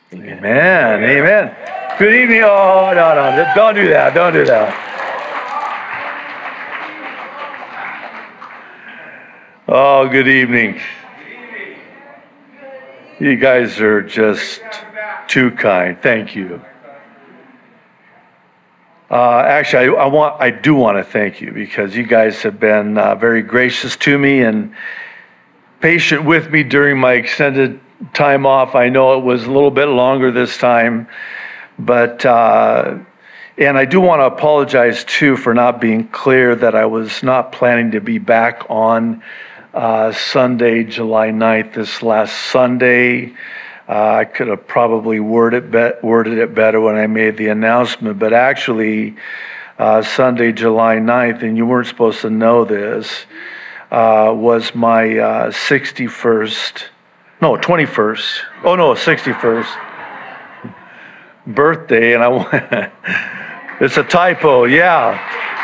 Amen. Amen. Good evening. Oh, no. Don't do that. Don't do that. Oh, good evening. You guys are just too kind. Thank you. Actually, I do want to thank you because you guys have been very gracious to me and patient with me during my extended time off. I know it was a little bit longer this time, but and I do want to apologize too for not being clear that I was not planning to be back on Sunday, July 9th, this last Sunday. I could have probably worded it better when I made the announcement, but actually Sunday, July 9th, and you weren't supposed to know this, was my 61st birthday, and it's a typo, yeah.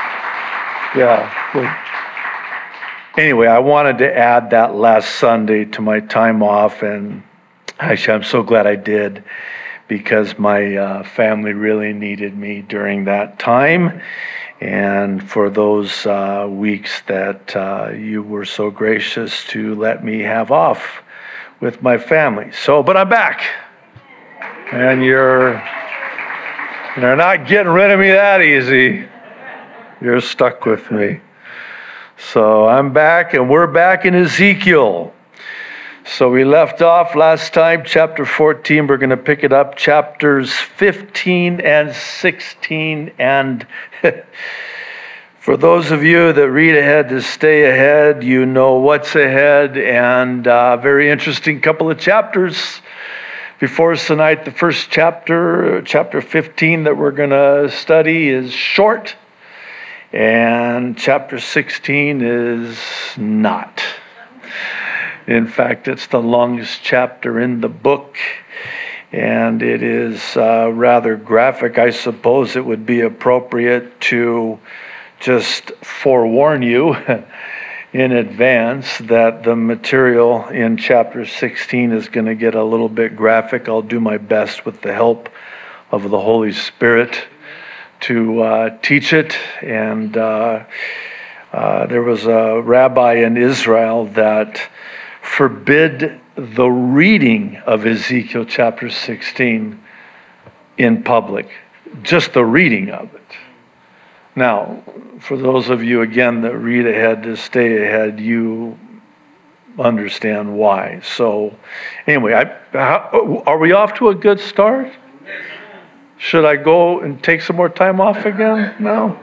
Anyway, I wanted to add that last Sunday to my time off, and actually, I'm so glad I did because my family really needed me during that time and for those weeks that you were so gracious to let me have off with my family. But I'm back, and you're not getting rid of me that easy. You're stuck with me. So I'm back, and we're back in Ezekiel. So we left off last time, chapter 14. We're going to pick it up, chapters 15 and 16. And for those of you that read ahead to stay ahead, you know what's ahead. And very interesting couple of chapters before us tonight. The first chapter 15 that we're going to study is short. And chapter 16 is not. In fact, it's the longest chapter in the book, and it is rather graphic. I suppose it would be appropriate to just forewarn you in advance that the material in chapter 16 is going to get a little bit graphic. I'll do my best with the help of the Holy Spirit to teach it. And there was a rabbi in Israel that forbid the reading of Ezekiel chapter 16 in public, just the reading of it. Now, for those of you, again, that read ahead to stay ahead, you understand why. So, anyway, are we off to a good start? Should I go and take some more time off again? No?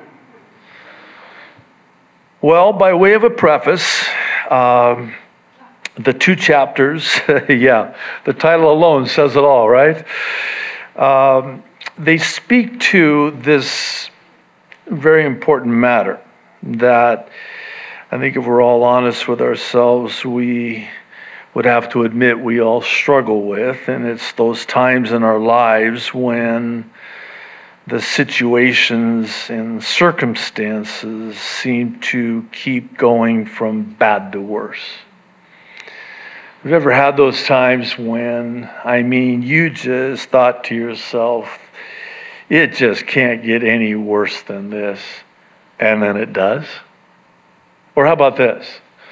Well, by way of a preface, the two chapters, the title alone says it all, right? They speak to this very important matter that I think if we're all honest with ourselves, we would have to admit we all struggle with, and it's those times in our lives when the situations and circumstances seem to keep going from bad to worse. Have you ever had those times when, you just thought to yourself, it just can't get any worse than this, and then it does? Or how about this?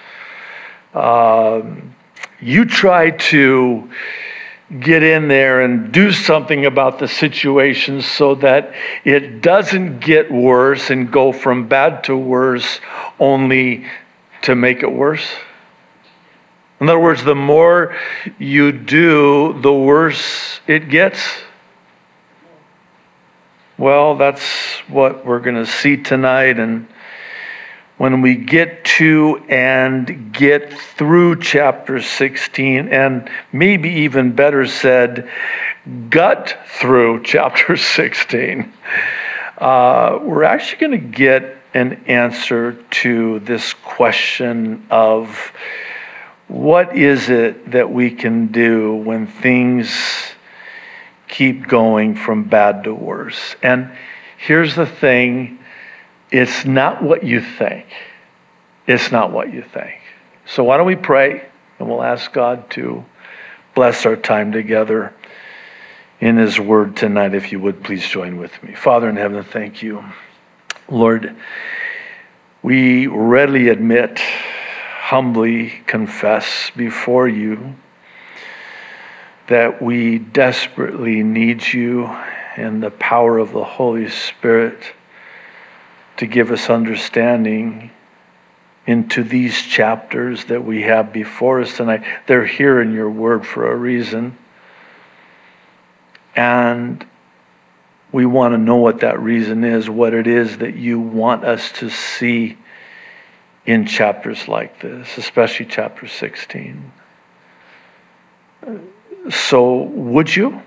You try to get in there and do something about the situation so that it doesn't get worse and go from bad to worse, only to make it worse. In other words, the more you do, the worse it gets. Well, that's what we're going to see tonight. And when we get to and get through chapter 16, and maybe even better said, gut through chapter 16, we're actually going to get an answer to this question of what is it that we can do when things keep going from bad to worse. And here's the thing. It's not what you think. It's not what you think. So why don't we pray, and we'll ask God to bless our time together in his word tonight. If you would, please join with me. Father in heaven, thank you. Lord, we readily admit, humbly confess before you that we desperately need you and the power of the Holy Spirit to give us understanding into these chapters that we have before us tonight. They're here in your word for a reason. And we want to know what that reason is, what it is that you want us to see in chapters like this, especially chapter 16. So would you?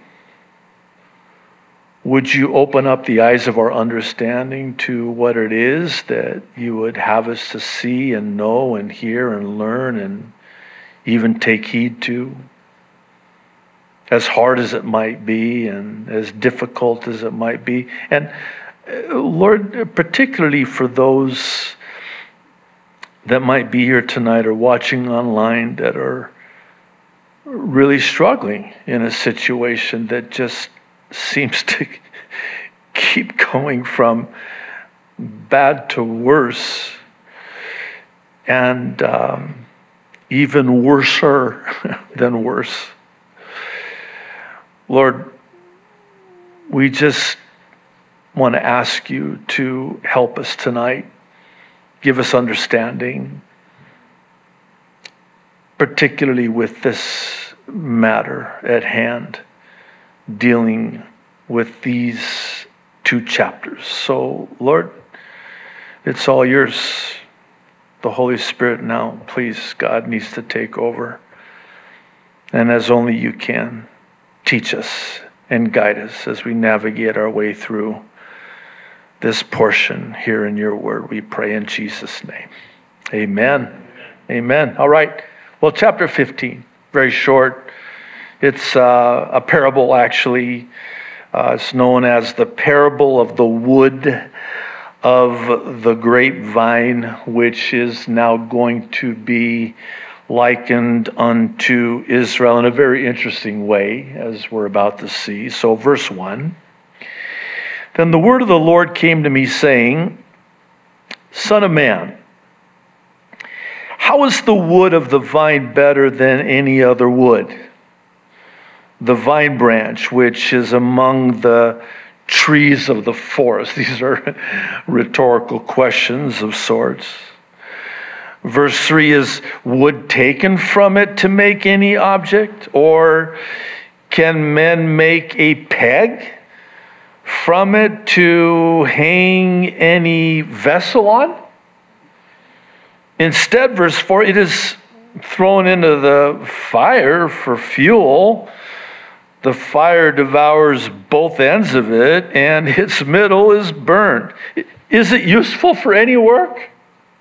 Would you open up the eyes of our understanding to what it is that you would have us to see and know and hear and learn and even take heed to? As hard as it might be and as difficult as it might be. And Lord, particularly for those that might be here tonight or watching online that are really struggling in a situation that just seems to keep going from bad to worse and even worser than worse. Lord, we just want to ask you to help us tonight. Give us understanding, particularly with this matter at hand, dealing with these 2 chapters. So, Lord, it's all yours. The Holy Spirit now, please, God, needs to take over. And as only you can, teach us and guide us as we navigate our way through this portion here in your word. We pray in Jesus' name. Amen. Amen. All right. Well, chapter 15, very short. It's a parable, actually. It's known as the parable of the wood of the grapevine, which is now going to be likened unto Israel in a very interesting way, as we're about to see. So verse 1, then the word of the Lord came to me, saying, Son of man, how is the wood of the vine better than any other wood? The vine branch, which is among the trees of the forest. These are rhetorical questions of sorts. Verse 3 is wood taken from it to make any object? Or can men make a peg from it to hang any vessel on? Instead, verse 4, it is thrown into the fire for fuel. The fire devours both ends of it, and its middle is burned. Is it useful for any work?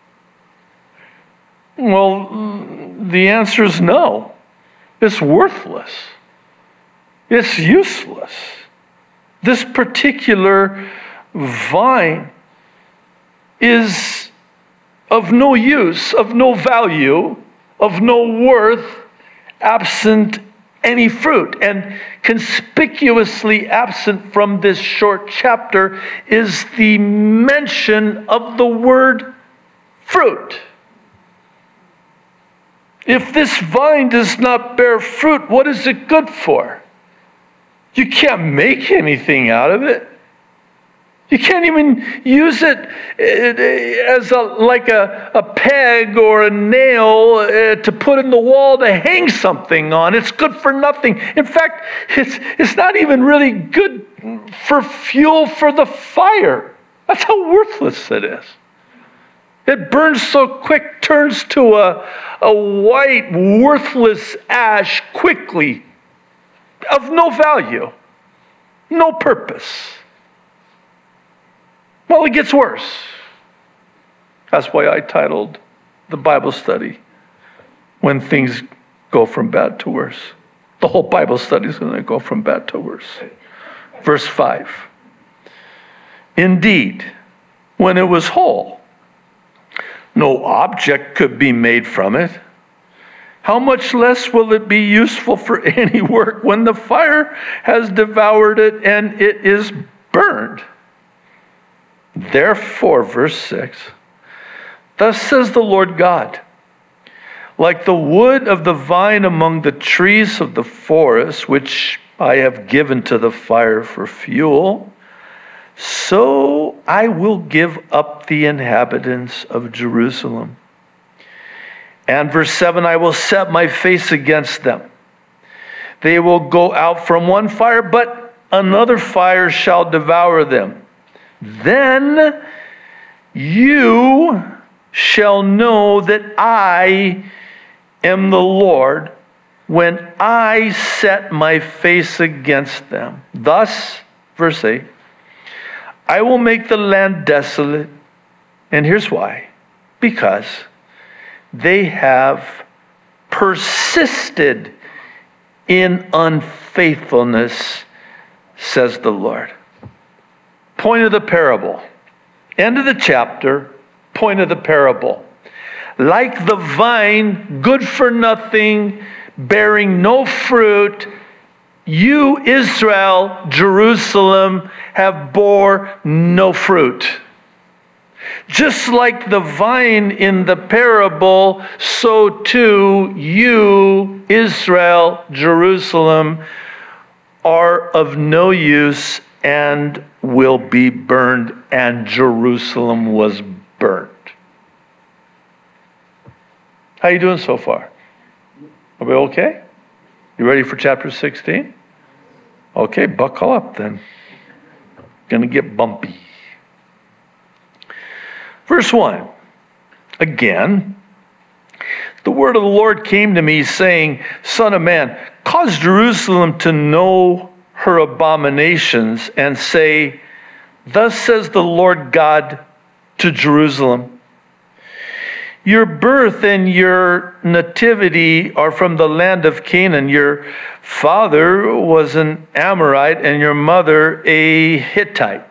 Well, the answer is no. It's worthless. It's useless. This particular vine is of no use, of no value, of no worth, absent any fruit. And conspicuously absent from this short chapter is the mention of the word fruit. If this vine does not bear fruit, what is it good for? You can't make anything out of it. You can't even use it as a peg or a nail to put in the wall to hang something on. It's good for nothing. In fact, it's not even really good for fuel for the fire. That's how worthless it is. It burns so quick, turns to a white, worthless ash quickly, of no value, no purpose. Well, it gets worse. That's why I titled the Bible study, When Things Go From Bad to Worse. The whole Bible study is going to go from bad to worse. Verse 5. Indeed, when it was whole, no object could be made from it. how much less will it be useful for any work when the fire has devoured it and it is burned? Therefore, verse 6, thus says the Lord God, like the wood of the vine among the trees of the forest, which I have given to the fire for fuel, so I will give up the inhabitants of Jerusalem. And verse 7, I will set my face against them. They will go out from one fire, but another fire shall devour them. Then you shall know that I am the Lord when I set my face against them. Thus, verse 8, I will make the land desolate. And here's why. Because they have persisted in unfaithfulness, says the Lord. Point of the parable. End of the chapter, point of the parable. Like the vine, good for nothing, bearing no fruit, you, Israel, Jerusalem, have bore no fruit. Just like the vine in the parable, so too you, Israel, Jerusalem, are of no use and will be burned, and Jerusalem was burnt. How you doing so far? Are we okay? You ready for chapter 16? Okay, buckle up then. Gonna get bumpy. Verse 1. Again, the word of the Lord came to me, saying, Son of man, cause Jerusalem to know her abominations, and say, Thus says the Lord God to Jerusalem, Your birth and your nativity are from the land of Canaan. Your father was an Amorite, and your mother a Hittite.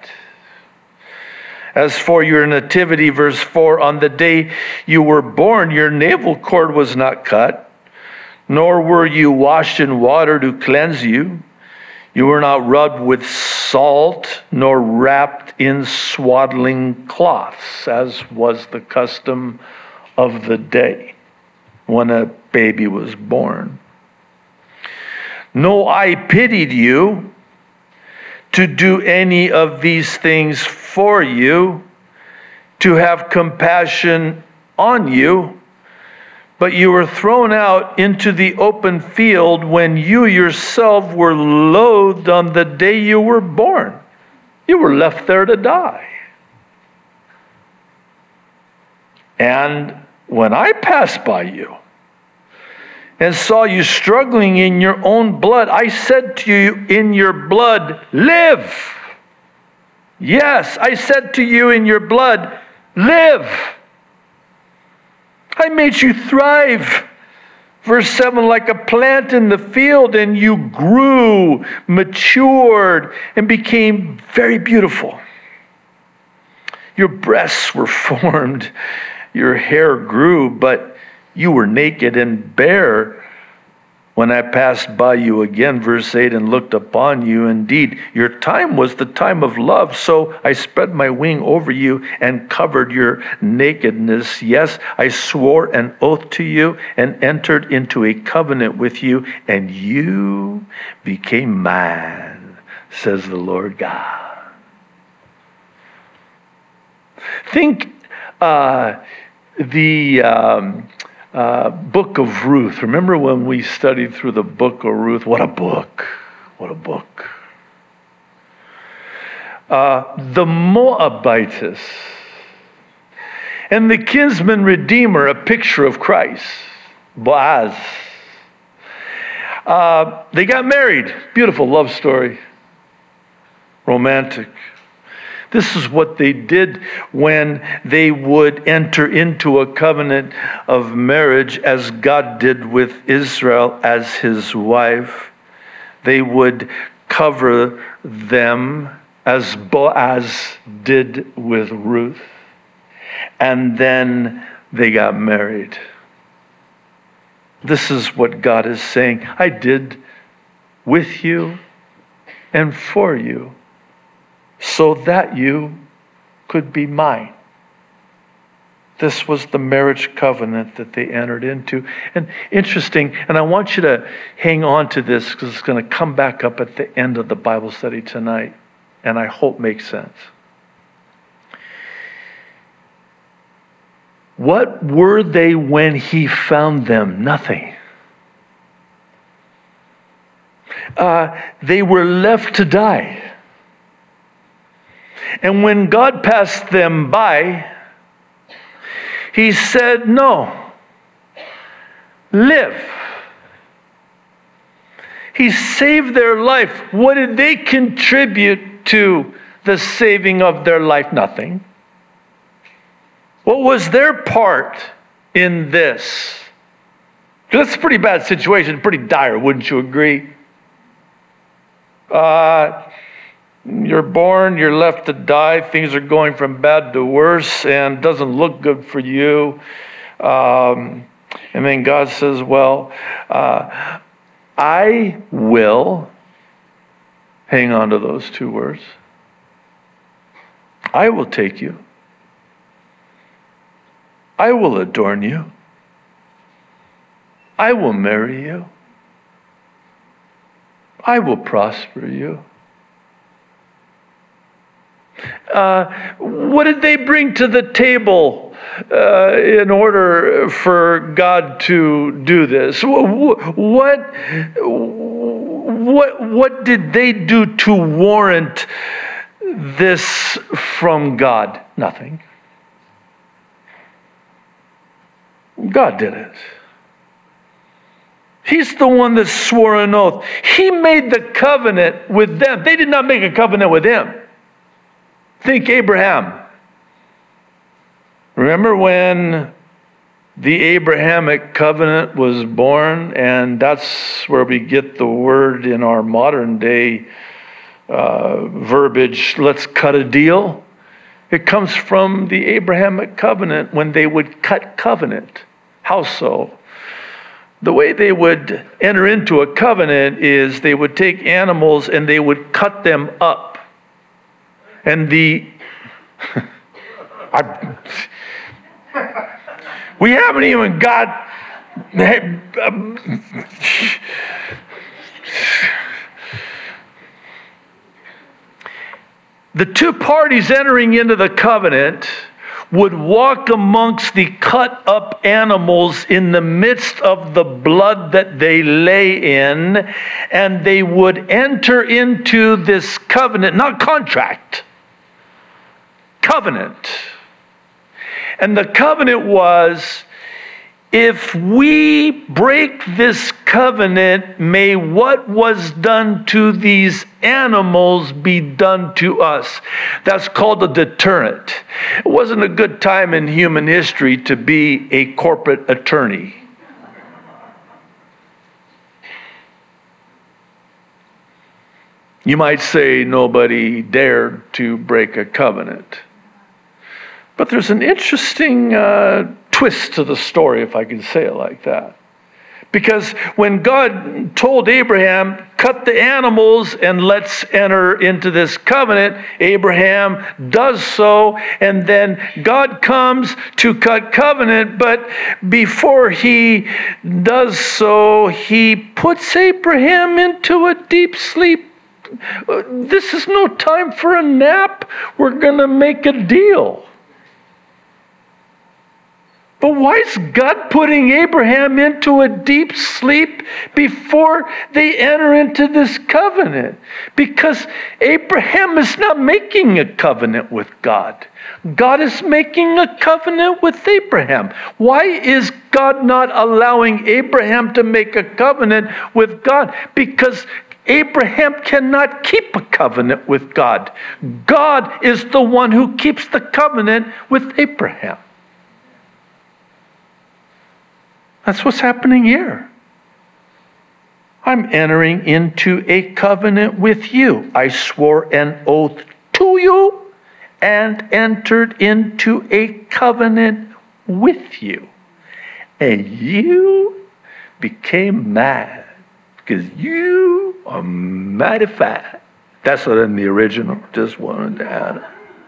As for your nativity, verse 4, on the day you were born, your navel cord was not cut, nor were you washed in water to cleanse you. You were not rubbed with salt, nor wrapped in swaddling cloths, as was the custom of the day when a baby was born. No eye pitied you to do any of these things for you, to have compassion on you, but you were thrown out into the open field when you yourself were loathed on the day you were born. You were left there to die. And when I passed by you and saw you struggling in your own blood, I said to you, in your blood, live. Yes, I said to you, in your blood, live. I made you thrive. Verse 7, like a plant in the field, and you grew, matured, and became very beautiful. Your breasts were formed, your hair grew, but you were naked and bare when I passed by you again, verse 8, and looked upon you. Indeed, your time was the time of love, so I spread my wing over you and covered your nakedness. Yes, I swore an oath to you and entered into a covenant with you, and you became mine, says the Lord God. Think book of Ruth. Remember when we studied through the book of Ruth? What a book. What a book. The Moabitess and the kinsman redeemer, a picture of Christ, Boaz. They got married. Beautiful love story. Romantic. This is what they did when they would enter into a covenant of marriage, as God did with Israel as his wife. They would cover them as Boaz did with Ruth. And then they got married. This is what God is saying. I did with you and for you, so that you could be mine. This was the marriage covenant that they entered into. And interesting, and I want you to hang on to this because it's going to come back up at the end of the Bible study tonight, and I hope makes sense. What were they when he found them? Nothing. They were left to die. And when God passed them by, he said, no, live. He saved their life. What did they contribute to the saving of their life? Nothing. What was their part in this? That's a pretty bad situation, pretty dire, wouldn't you agree? You're born, you're left to die, things are going from bad to worse, and doesn't look good for you. And then God says, well, I will, hang on to those two words, I will take you. I will adorn you. I will marry you. I will prosper you. What did they bring to the table in order for God to do this? What did they do to warrant this from God? Nothing. God did it. He's the one that swore an oath. He made the covenant with them. They did not make a covenant with him. Think Abraham. Remember when the Abrahamic covenant was born? And that's where we get the word in our modern day verbiage, let's cut a deal. It comes from the Abrahamic covenant when they would cut covenant. How so? The way they would enter into a covenant is they would take animals and they would cut them up. And we haven't even got the two parties entering into the covenant would walk amongst the cut up animals in the midst of the blood that they lay in, and they would enter into this covenant, not contract, covenant. And the covenant was, if we break this covenant, may what was done to these animals be done to us. That's called a deterrent. It wasn't a good time in human history to be a corporate attorney. You might say nobody dared to break a covenant. But there's an interesting twist to the story, if I can say it like that. Because when God told Abraham, cut the animals and let's enter into this covenant, Abraham does so, and then God comes to cut covenant, but before he does so, he puts Abraham into a deep sleep. This is no time for a nap. We're going to make a deal. But why is God putting Abraham into a deep sleep before they enter into this covenant? Because Abraham is not making a covenant with God. God is making a covenant with Abraham. Why is God not allowing Abraham to make a covenant with God? Because Abraham cannot keep a covenant with God. God is the one who keeps the covenant with Abraham. That's what's happening here. I'm entering into a covenant with you. I swore an oath to you and entered into a covenant with you. And you became mad because you are mighty fat. That's what in the original. Just wanted to add it.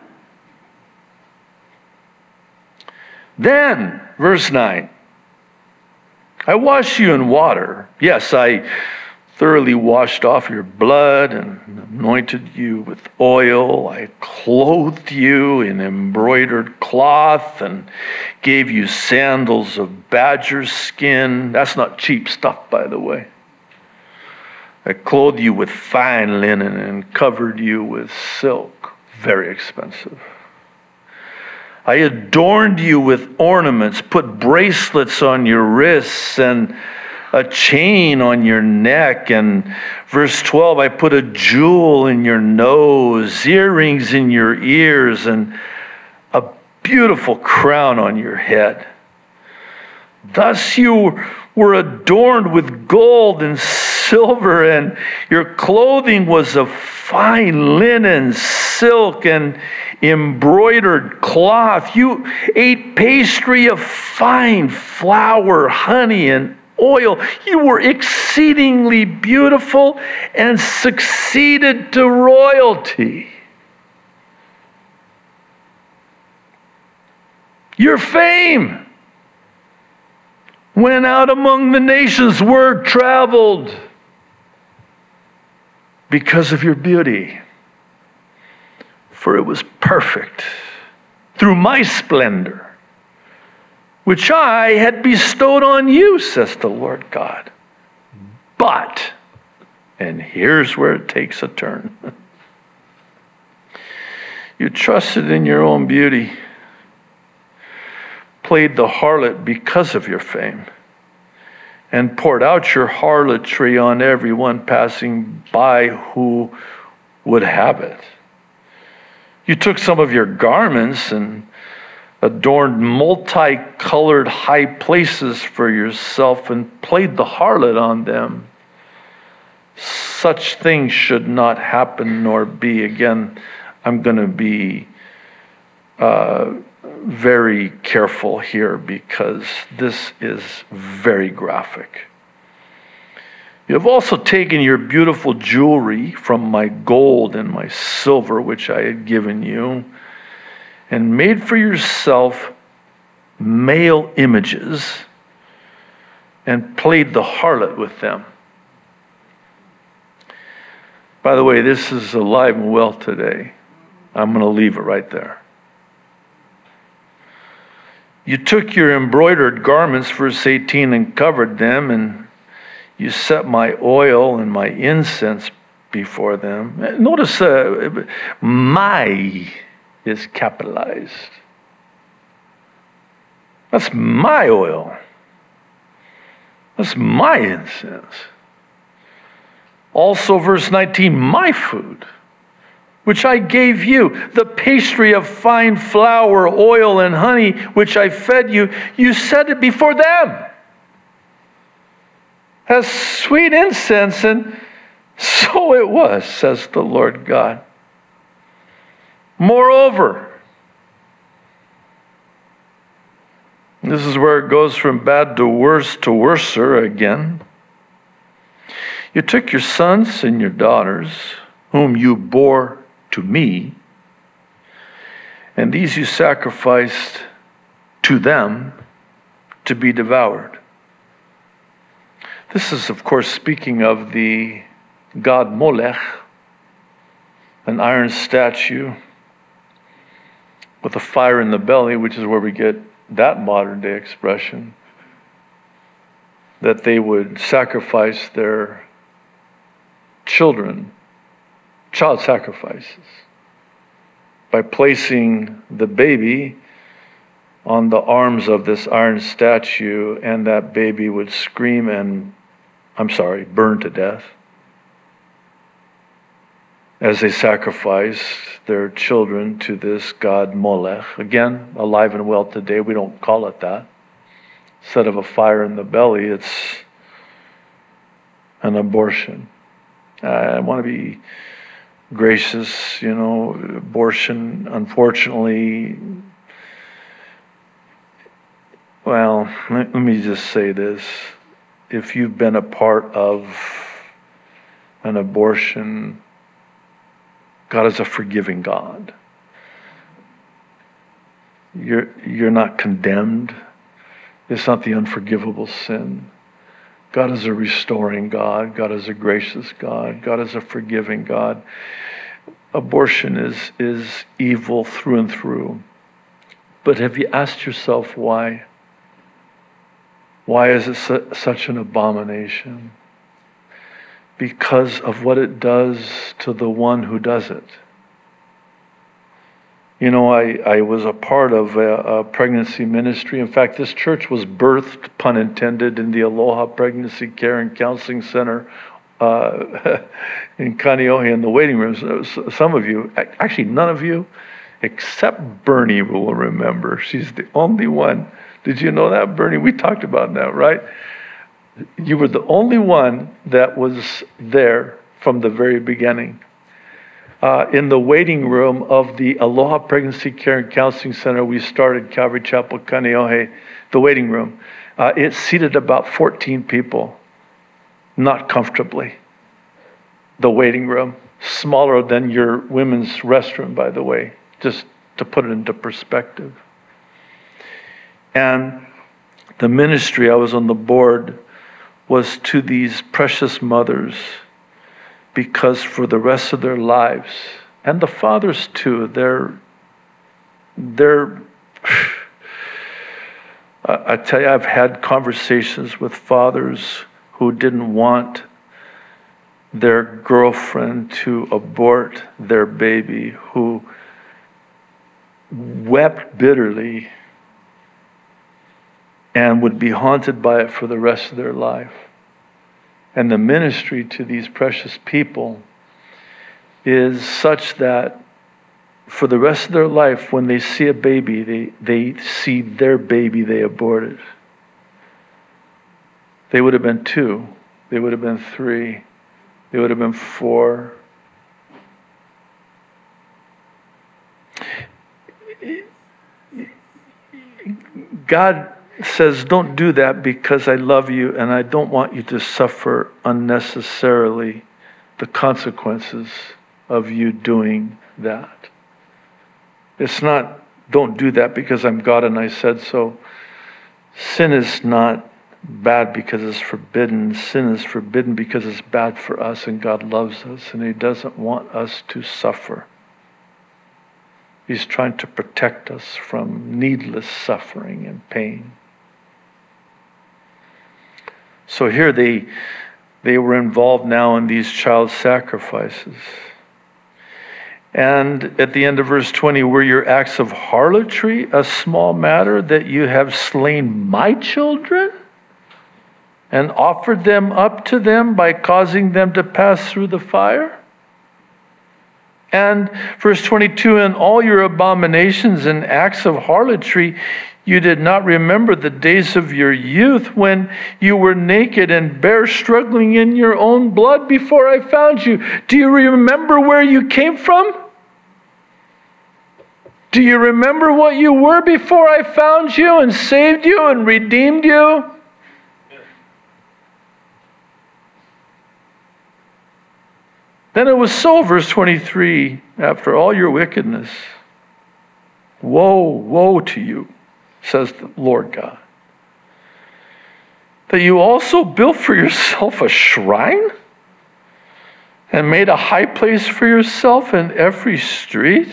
Then, verse 9. I washed you in water. Yes, I thoroughly washed off your blood and anointed you with oil. I clothed you in embroidered cloth and gave you sandals of badger skin. That's not cheap stuff, by the way. I clothed you with fine linen and covered you with silk. Very expensive. I adorned you with ornaments, put bracelets on your wrists and a chain on your neck. And verse 12, I put a jewel in your nose, earrings in your ears, and a beautiful crown on your head. Thus you were adorned with gold and silver, and your clothing was of fine linen, silk, and embroidered cloth. You ate pastry of fine flour, honey, and oil. You were exceedingly beautiful and succeeded to royalty. Your fame went out among the nations. Word traveled because of your beauty. For it was perfect through my splendor, which I had bestowed on you, says the Lord God. But, and here's where it takes a turn. You trusted in your own beauty, played the harlot because of your fame, and poured out your harlotry on everyone passing by who would have it. You took some of your garments and adorned multicolored high places for yourself and played the harlot on them. Such things should not happen nor be. Again, I'm going to be very careful here because this is very graphic. You have also taken your beautiful jewelry from my gold and my silver, which I had given you, and made for yourself male images and played the harlot with them. By the way, this is alive and well today. I'm going to leave it right there. You took your embroidered garments, verse 18, and covered them, and you set my oil and my incense before them. Notice my is capitalized. That's my oil. That's my incense. Also, verse 19, my food, which I gave you, the pastry of fine flour, oil, and honey, which I fed you, you set it before them as sweet incense, and so it was, says the Lord God. Moreover, this is where it goes from bad to worser again. You took your sons and your daughters, whom you bore to me, and these you sacrificed to them to be devoured. This is, of course, speaking of the god Molech, an iron statue with a fire in the belly, which is where we get that modern day expression, that they would sacrifice their children, child sacrifices, by placing the baby on the arms of this iron statue, and that baby would scream and, burn to death as they sacrificed their children to this god Molech. Again, alive and well today, we don't call it that. Instead of a fire in the belly, it's an abortion. I want to be gracious, abortion, unfortunately, well, let me just say this. if you've been a part of an abortion, God is a forgiving God. You're not condemned. It's not the unforgivable sin. God is a restoring God. God is a gracious God. God is a forgiving God. Abortion is evil through and through. But have you asked yourself why? Why is it such an abomination? Because of what it does to the one who does it. You know, I was a part of a pregnancy ministry. In fact, this church was birthed, pun intended, in the Aloha Pregnancy Care and Counseling Center in Kaneohe in the waiting rooms. Some of you, actually none of you, except Bernie will remember. She's the only one. Did you know that, Bernie? We talked about that, right? You were the only one that was there from the very beginning. In the waiting room of the Aloha Pregnancy Care and Counseling Center, we started Calvary Chapel, Kaneohe, the waiting room. It seated about 14 people, not comfortably. The waiting room, smaller than your women's restroom, by the way, just to put it into perspective. And the ministry, I was on the board, was to these precious mothers, because for the rest of their lives, and the fathers too, I tell you, I've had conversations with fathers who didn't want their girlfriend to abort their baby, who wept bitterly and would be haunted by it for the rest of their life. And the ministry to these precious people is such that for the rest of their life, when they see a baby, they see their baby they aborted. They would have been 2. They would have been 3. They would have been 4. God says, don't do that because I love you and I don't want you to suffer unnecessarily the consequences of you doing that. It's not, don't do that because I'm God and I said so. Sin is not bad because it's forbidden. Sin is forbidden because it's bad for us, and God loves us and He doesn't want us to suffer. He's trying to protect us from needless suffering and pain. So here they were involved now in these child sacrifices. And at the end of verse 20, were your acts of harlotry a small matter, that you have slain my children and offered them up to them by causing them to pass through the fire? And verse 22, in all your abominations and acts of harlotry, you did not remember the days of your youth when you were naked and bare, struggling in your own blood before I found you. Do you remember where you came from? Do you remember what you were before I found you and saved you and redeemed you? Then it was so, verse 23, after all your wickedness, woe, woe to you, says the Lord God, that you also built for yourself a shrine and made a high place for yourself in every street.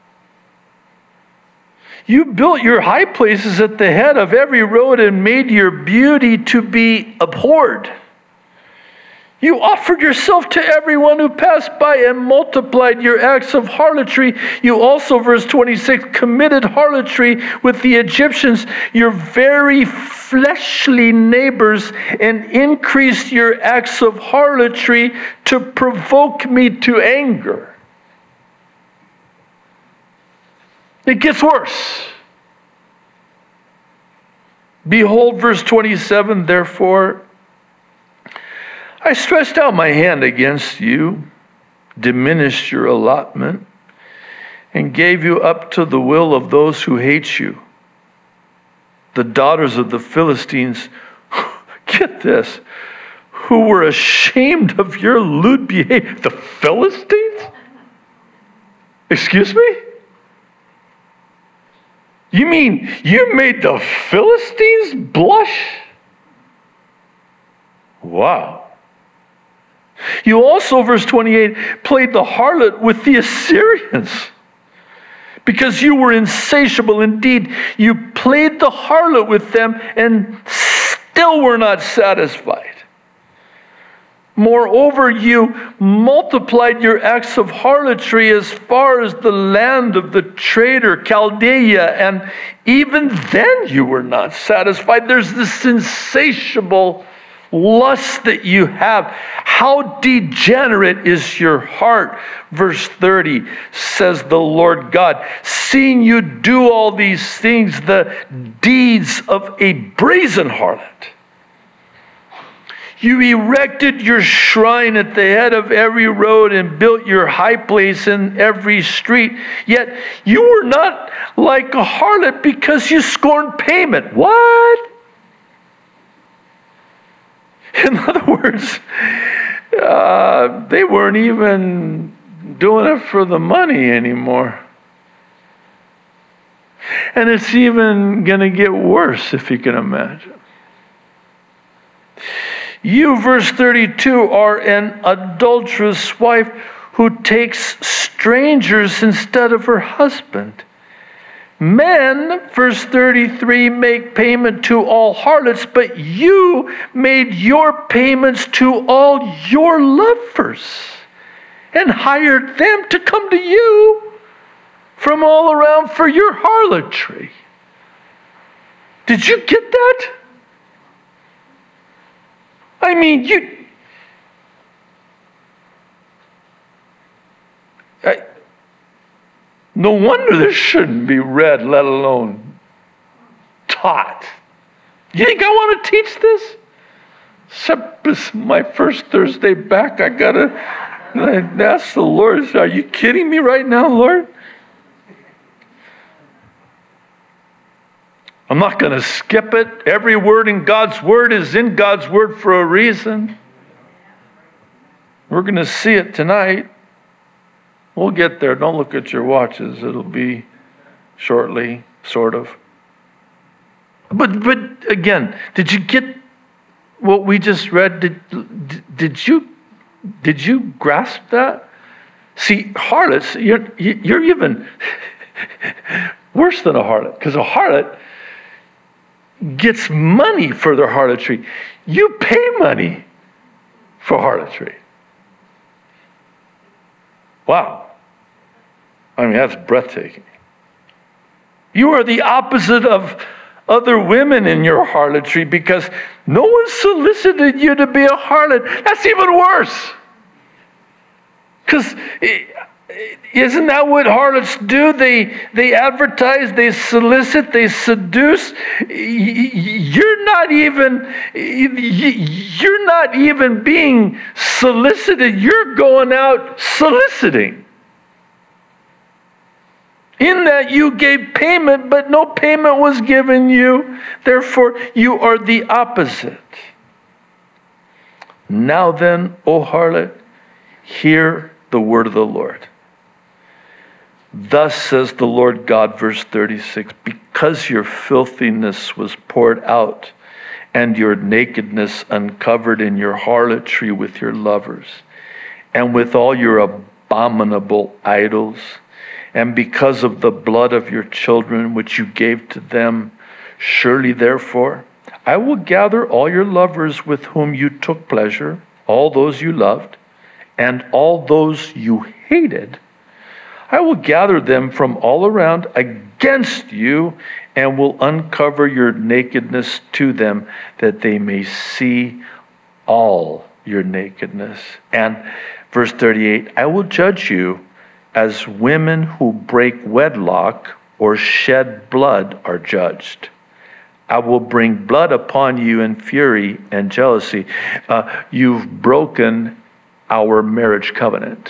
You built your high places at the head of every road and made your beauty to be abhorred. You offered yourself to everyone who passed by and multiplied your acts of harlotry. You also, verse 26, committed harlotry with the Egyptians, your very fleshly neighbors, and increased your acts of harlotry to provoke me to anger. It gets worse. Behold, verse 27, therefore, I stretched out my hand against you, diminished your allotment, and gave you up to the will of those who hate you. The daughters of the Philistines, get this, who were ashamed of your lewd behavior. The Philistines? Excuse me? You mean you made the Philistines blush? Wow. You also, verse 28, played the harlot with the Assyrians because you were insatiable. Indeed, you played the harlot with them and still were not satisfied. Moreover, you multiplied your acts of harlotry as far as the land of the traitor Chaldea, and even then you were not satisfied. There's this insatiable lust that you have. How degenerate is your heart? Verse 30 says the Lord God, seeing you do all these things, the deeds of a brazen harlot. You erected your shrine at the head of every road and built your high place in every street. Yet you were not like a harlot because you scorned payment. What? In other words, they weren't even doing it for the money anymore. And it's even going to get worse, if you can imagine. You, verse 32, are an adulterous wife who takes strangers instead of her husband. Men, verse 33, make payment to all harlots, but you made your payments to all your lovers and hired them to come to you from all around for your harlotry. Did you get that? I mean, no wonder this shouldn't be read, let alone taught. You think I want to teach this? Except it's my first Thursday back. I got to ask the Lord, are you kidding me right now, Lord? I'm not going to skip it. Every word in God's Word is in God's Word for a reason. We're going to see it tonight. We'll get there. Don't look at your watches. It'll be shortly, sort of. But again, did you get what we just read? Did you grasp that? See, harlots, you're even worse than a harlot, because a harlot gets money for their harlotry. You pay money for harlotry. Wow. I mean, that's breathtaking. You are the opposite of other women in your harlotry because no one solicited you to be a harlot. That's even worse. Because isn't that what harlots do? They advertise, they solicit, they seduce. You're not even being solicited. You're going out soliciting. In that you gave payment, but no payment was given you. Therefore, you are the opposite. Now then, O harlot, hear the word of the Lord. Thus says the Lord God, verse 36, because your filthiness was poured out and your nakedness uncovered in your harlotry with your lovers and with all your abominable idols, and because of the blood of your children which you gave to them, surely therefore I will gather all your lovers with whom you took pleasure, all those you loved, and all those you hated. I will gather them from all around against you and will uncover your nakedness to them that they may see all your nakedness. And verse 38, I will judge you as women who break wedlock or shed blood are judged. I will bring blood upon you in fury and jealousy. You've broken our marriage covenant.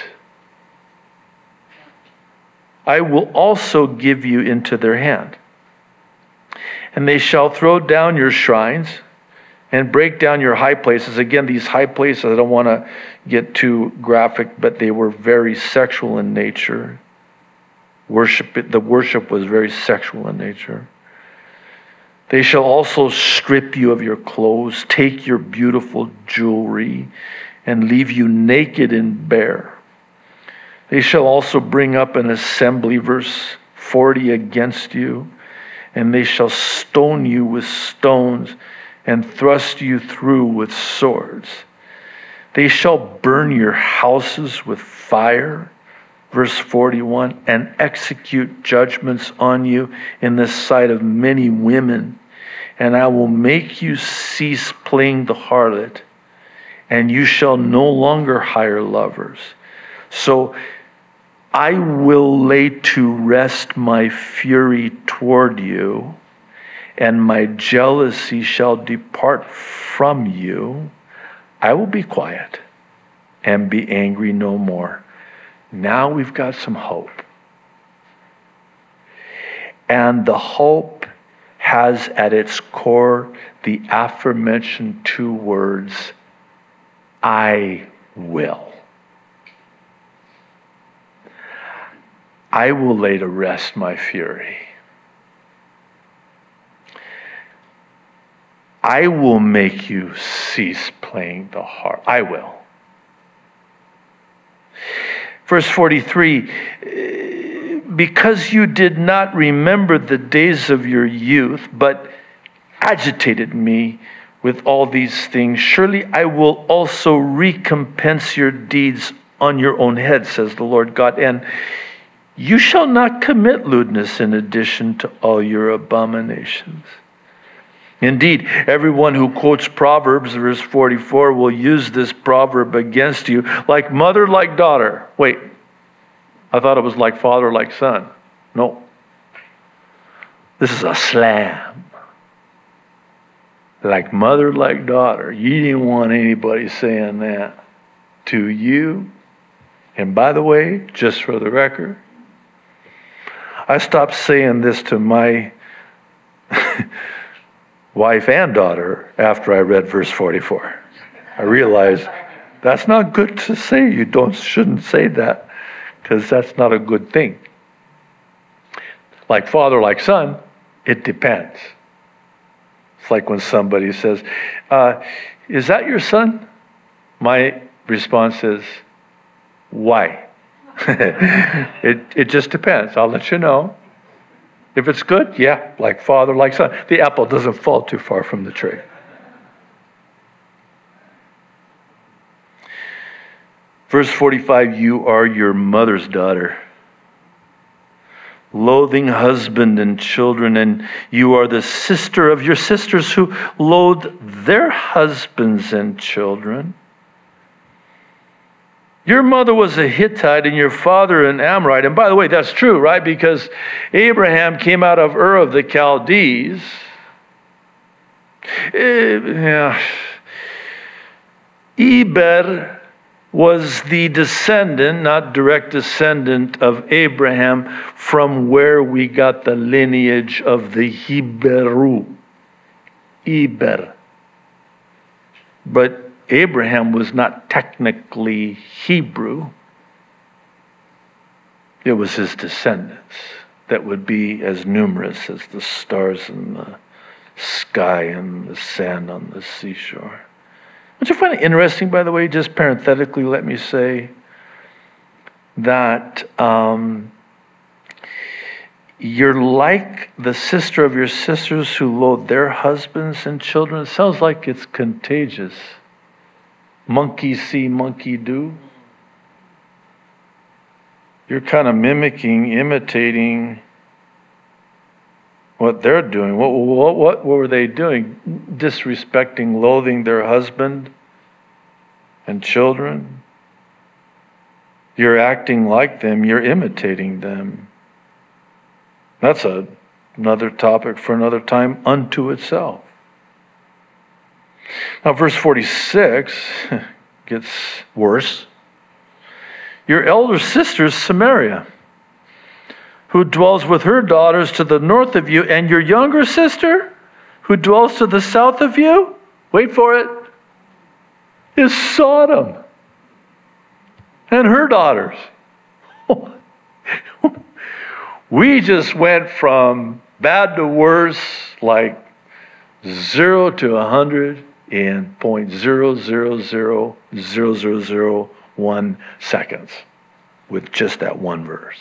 I will also give you into their hand. And they shall throw down your shrines and break down your high places. Again, these high places, I don't want to get too graphic, but they were very sexual in nature. The worship was very sexual in nature. They shall also strip you of your clothes, take your beautiful jewelry, and leave you naked and bare. They shall also bring up an assembly, verse 40, against you, and they shall stone you with stones and thrust you through with swords. They shall burn your houses with fire, verse 41, and execute judgments on you in the sight of many women. And I will make you cease playing the harlot, and you shall no longer hire lovers. So I will lay to rest my fury toward you, and my jealousy shall depart from you. I will be quiet and be angry no more. Now we've got some hope. And the hope has at its core the aforementioned two words, I will. I will lay to rest my fury. I will make you cease playing the harp. I will. Verse 43, because you did not remember the days of your youth, but agitated me with all these things, surely I will also recompense your deeds on your own head, says the Lord God. And you shall not commit lewdness in addition to all your abominations. Indeed, everyone who quotes Proverbs, verse 44, will use this proverb against you, like mother, like daughter. Wait, I thought it was like father, like son. No. This is a slam. Like mother, like daughter. You didn't want anybody saying that to you. And by the way, just for the record, I stopped saying this to my wife and daughter after I read verse 44. I realized that's not good to say. You shouldn't say that, because that's not a good thing. Like father, like son, it depends. It's like when somebody says, is that your son? My response is, why? It just depends. I'll let you know. If it's good, yeah, like father, like son. The apple doesn't fall too far from the tree. Verse 45, you are your mother's daughter, loathing husband and children, and you are the sister of your sisters who loathe their husbands and children. Your mother was a Hittite and your father an Amorite. And by the way, that's true, right? Because Abraham came out of Ur of the Chaldees. Eber was the descendant, not direct descendant of Abraham, from where we got the lineage of the Hebrew. Eber. But Abraham was not technically Hebrew. It was his descendants that would be as numerous as the stars in the sky and the sand on the seashore. Don't you find it interesting, by the way, just parenthetically, let me say that you're like the sister of your sisters who loathe their husbands and children. It sounds like it's contagious. Monkey see, monkey do. You're kind of mimicking, imitating what they're doing. What were they doing? Disrespecting, loathing their husband and children. You're acting like them. You're imitating them. That's another topic for another time unto itself. Now, verse 46 gets worse. Your elder sister is Samaria, who dwells with her daughters to the north of you, and your younger sister, who dwells to the south of you. wait for it, is Sodom and her daughters. We just went from bad to worse, like 0 to 100 in 0.000001 seconds with just that one verse.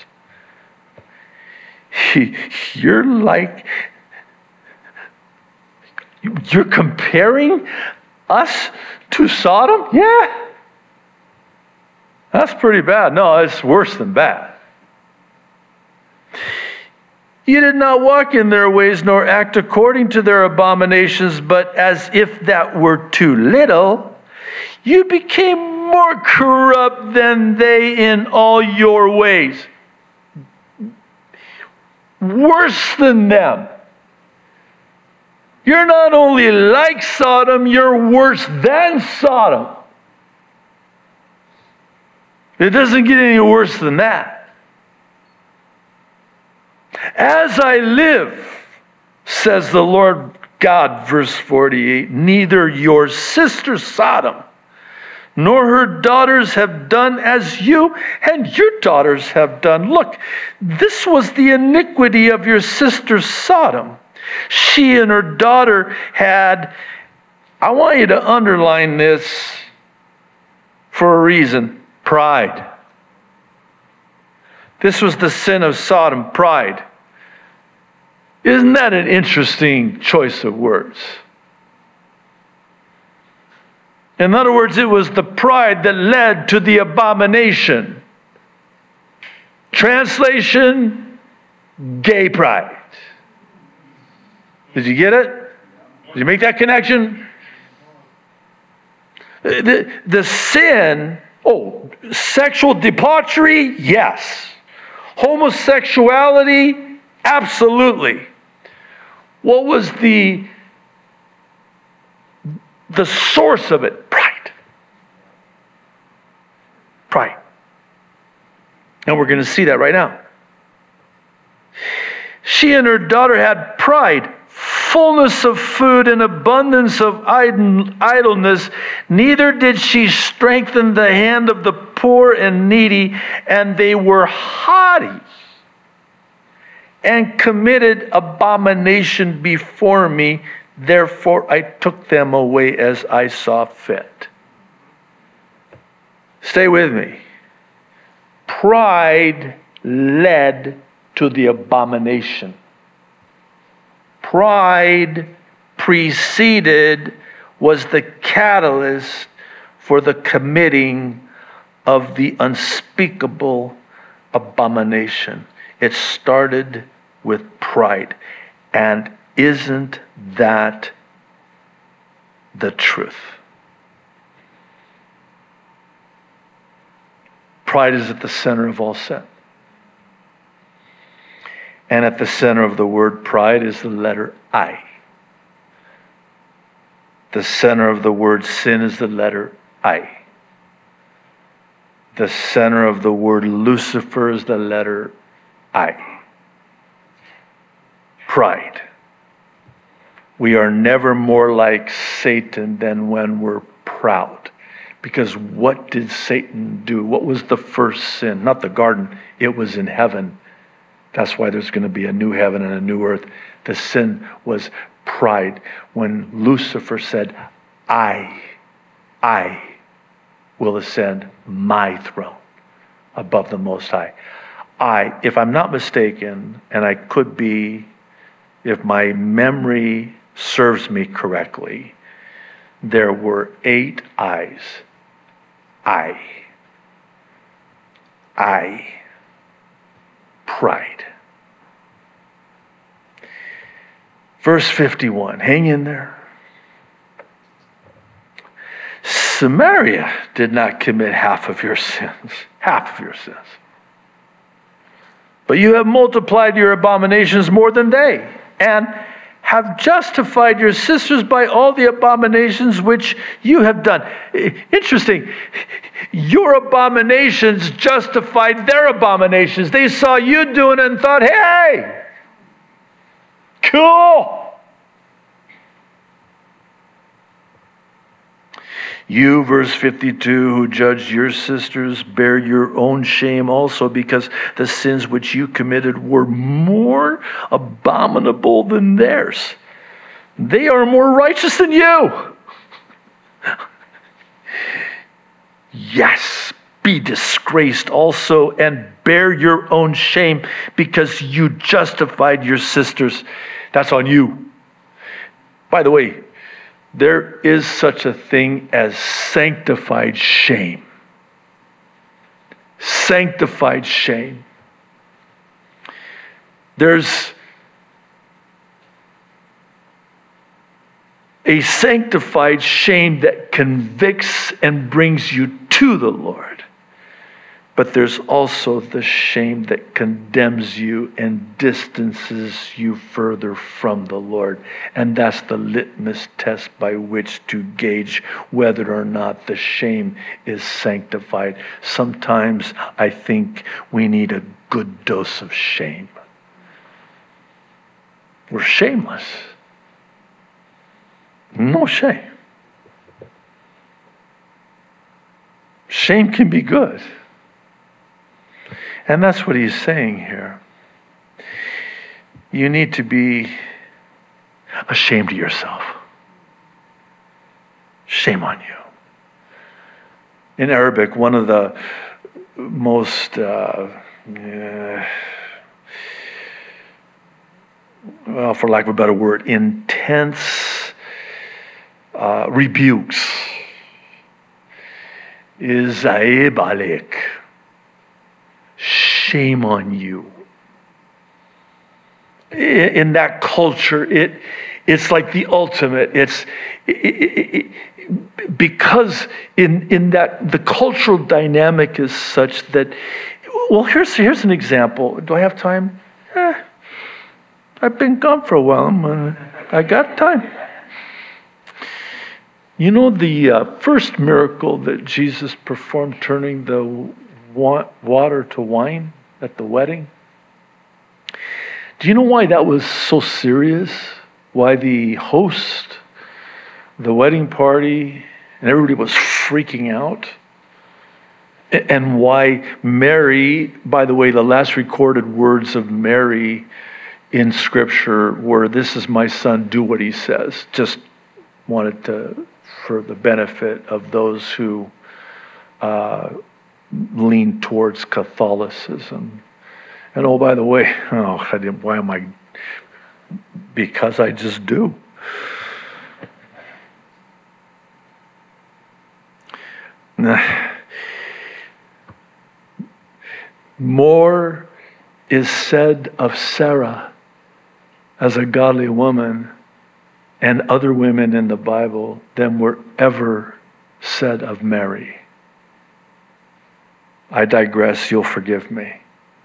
You're comparing us to Sodom? Yeah. That's pretty bad. No, it's worse than bad. You did not walk in their ways, nor act according to their abominations, but as if that were too little, you became more corrupt than they in all your ways. Worse than them. You're not only like Sodom, you're worse than Sodom. It doesn't get any worse than that. As I live, says the Lord God, verse 48, neither your sister Sodom nor her daughters have done as you and your daughters have done. Look, this was the iniquity of your sister Sodom. She and her daughter had, I want you to underline this for a reason, pride. This was the sin of Sodom, pride. Isn't that an interesting choice of words? In other words, it was the pride that led to the abomination. Translation, gay pride. Did you get it? Did you make that connection? The sin, sexual debauchery, yes. Homosexuality, absolutely. What was the source of it? Pride. Pride. And we're going to see that right now. She and her daughter had pride, fullness of food and abundance of idleness. Neither did she strengthen the hand of the poor and needy, and they were haughty and committed abomination before me. Therefore I took them away as I saw fit. Stay with me. Pride led to the abomination. Pride preceded, was the catalyst for the committing of the unspeakable abomination. It started with pride. And isn't that the truth? Pride is at the center of all sin. And at the center of the word pride is the letter I. The center of the word sin is the letter I. The center of the word Lucifer is the letter I. Pride. We are never more like Satan than when we're proud. Because what did Satan do? What was the first sin? Not the garden. It was in heaven. That's why there's going to be a new heaven and a new earth. The sin was pride. When Lucifer said, I will ascend my throne above the Most High. If I'm not mistaken, and I could be, if my memory serves me correctly, there were 8 I's. Pride. Verse 51, hang in there. Samaria did not commit half of your sins. Half of your sins. But you have multiplied your abominations more than they, and have justified your sisters by all the abominations which you have done. Interesting. Your abominations justified their abominations. They saw you doing it and thought, hey, cool. You, verse 52, who judge your sisters, bear your own shame also, because the sins which you committed were more abominable than theirs. They are more righteous than you. Yes, be disgraced also and bear your own shame, because you justified your sisters. That's on you. By the way, there is such a thing as sanctified shame. Sanctified shame. There's a sanctified shame that convicts and brings you to the Lord. But there's also the shame that condemns you and distances you further from the Lord. And that's the litmus test by which to gauge whether or not the shame is sanctified. Sometimes I think we need a good dose of shame. We're shameless. No shame. Shame can be good. And that's what he's saying here. You need to be ashamed of yourself. Shame on you. In Arabic, one of the most, for lack of a better word, intense rebukes is aib alik. Shame on you. In that culture, it's like the ultimate. Because in that the cultural dynamic is such that. Well, here's an example. Do I have time? I've been gone for a while. I got time. You know the first miracle that Jesus performed, turning the water to wine at the wedding? Do you know why that was so serious? Why the host, the wedding party, and everybody was freaking out? And why Mary, by the way, the last recorded words of Mary in Scripture were, "This is my son, do what he says." Just wanted to, for the benefit of those who lean towards Catholicism. And oh, by the way, why am I? Because I just do. More is said of Sarah as a godly woman and other women in the Bible than were ever said of Mary. I digress, you'll forgive me.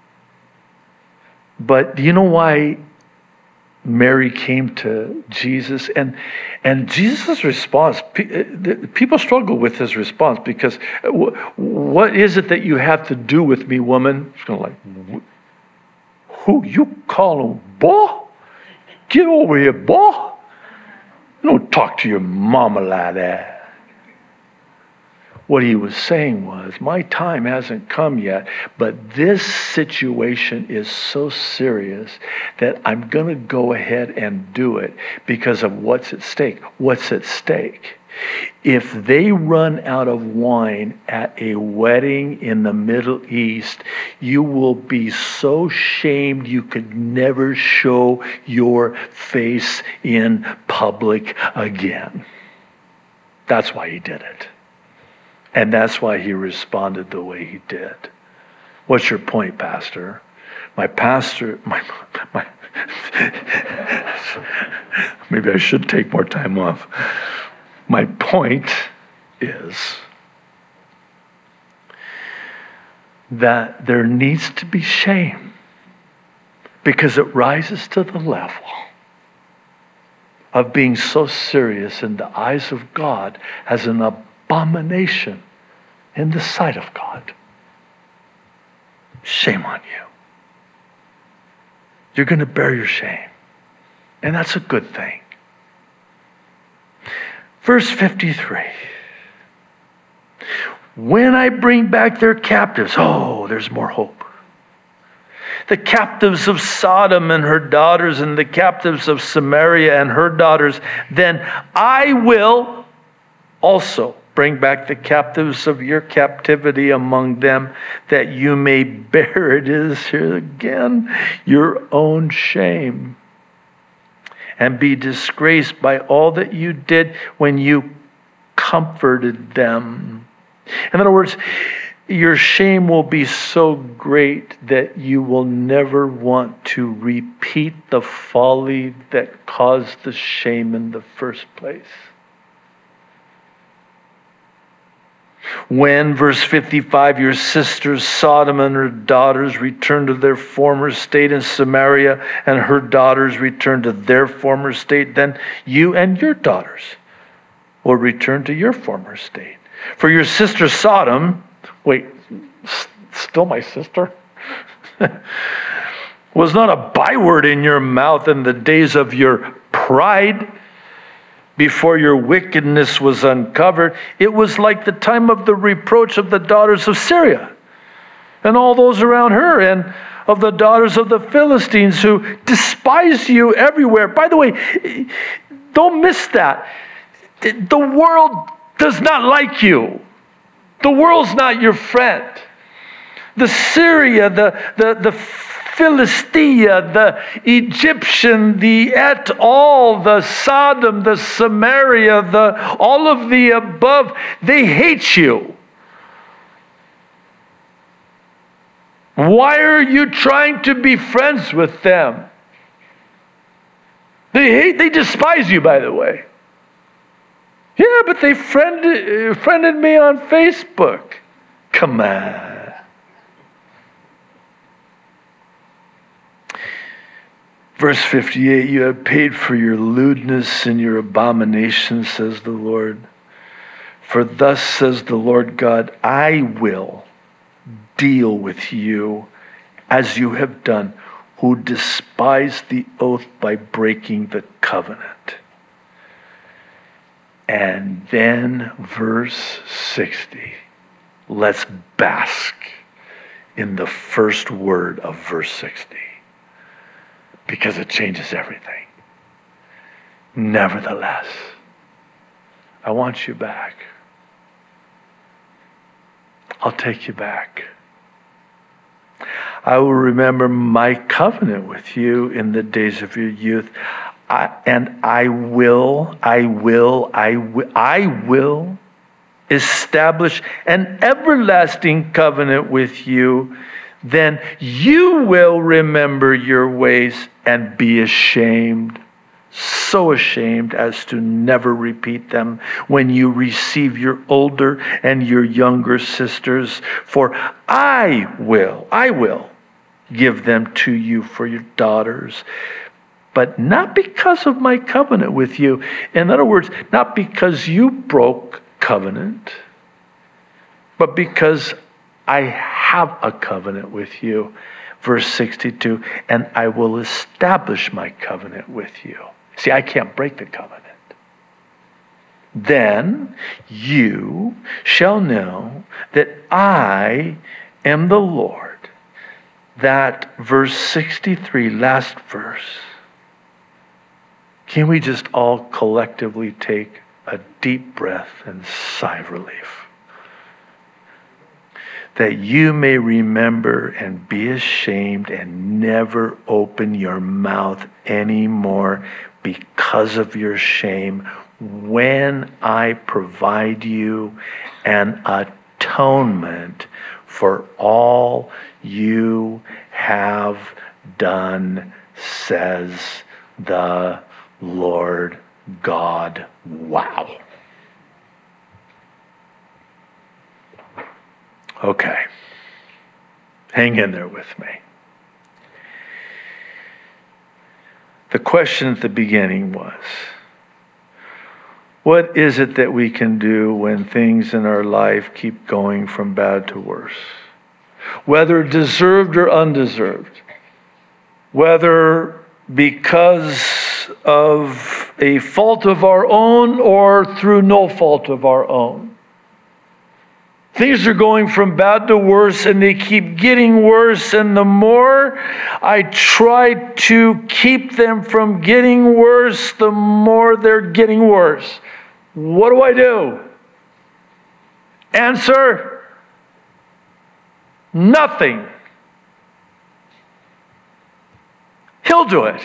But do you know why Mary came to Jesus? And Jesus' response, people struggle with his response because, what is it that you have to do with me, woman? She's going like, who you call him, boy? Get over here, boy. Don't talk to your mama like that. What he was saying was, my time hasn't come yet, but this situation is so serious that I'm going to go ahead and do it because of what's at stake. What's at stake? If they run out of wine at a wedding in the Middle East, you will be so shamed you could never show your face in public again. That's why he did it. And that's why he responded the way he did. What's your point, Pastor? My maybe I should take more time off. My point is that there needs to be shame because it rises to the level of being so serious in the eyes of God as an abomination in the sight of God. Shame on you. You're going to bear your shame. And that's a good thing. Verse 53. When I bring back their captives, oh, there's more hope. The captives of Sodom and her daughters, and the captives of Samaria and her daughters, then I will also bring back the captives of your captivity among them, that you may bear, it is here again, your own shame, and be disgraced by all that you did when you comforted them. In other words, your shame will be so great that you will never want to repeat the folly that caused the shame in the first place. When, verse 55, your sisters Sodom and her daughters return to their former state, in Samaria and her daughters return to their former state, then you and your daughters will return to your former state. For your sister Sodom, still my sister, was not a byword in your mouth in the days of your pride, before your wickedness was uncovered. It was like the time of the reproach of the daughters of Syria and all those around her, and of the daughters of the Philistines who despised you everywhere. By the way, don't miss that. The world does not like you. The world's not your friend. The Syria, the Philistia, the Egyptian, the et al, the Sodom, the Samaria, all of the above, they hate you. Why are you trying to be friends with them? They despise you, by the way. Yeah, but they friended me on Facebook. Come on. Verse 58, you have paid for your lewdness and your abomination, says the Lord. For thus says the Lord God, I will deal with you as you have done, who despise the oath by breaking the covenant. And then verse 60. Let's bask in the first word of verse 60. Because it changes everything. Nevertheless, I want you back. I'll take you back. I will remember my covenant with you in the days of your youth. I will establish an everlasting covenant with you. Then you will remember your ways and be ashamed, so ashamed as to never repeat them when you receive your older and your younger sisters. For I will give them to you for your daughters, but not because of my covenant with you. In other words, not because you broke covenant, but because I have a covenant with you. Verse 62, and I will establish my covenant with you. See, I can't break the covenant. Then you shall know that I am the Lord. That verse 63, last verse. Can we just all collectively take a deep breath and sigh of relief? That you may remember and be ashamed and never open your mouth anymore because of your shame when I provide you an atonement for all you have done, says the Lord God. Wow. Okay. Hang in there with me. The question at the beginning was, what is it that we can do when things in our life keep going from bad to worse? Whether deserved or undeserved. Whether because of a fault of our own or through no fault of our own. Things are going from bad to worse, and they keep getting worse. And the more I try to keep them from getting worse, the more they're getting worse. What do I do? Answer: nothing. He'll do it.